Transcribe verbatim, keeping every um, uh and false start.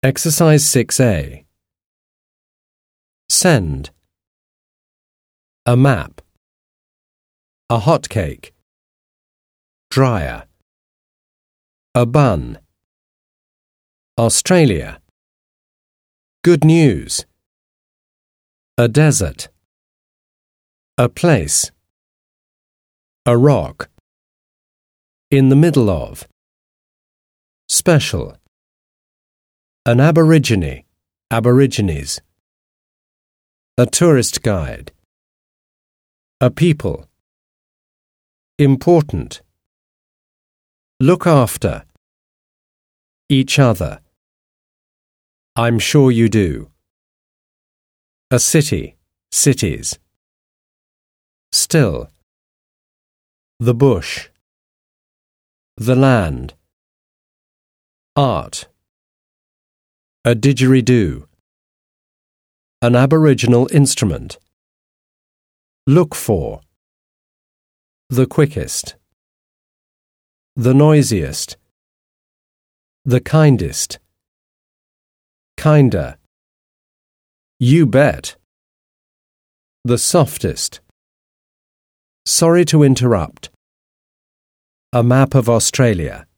Exercise six A. Send. A map. A hot cake. Dryer. A bun. Australia. Good news. A desert. A place. A rock. In the middle of. Special. An aborigine, aborigines. A tourist guide. A people. Important. Look after. Each other. I'm sure you do. A city, cities. Still. The bush. The land. Art. A didgeridoo. An aboriginal instrument. Look for. The quickest. The noisiest. The kindest. Kinder. You bet. The softest. Sorry to interrupt. A map of Australia.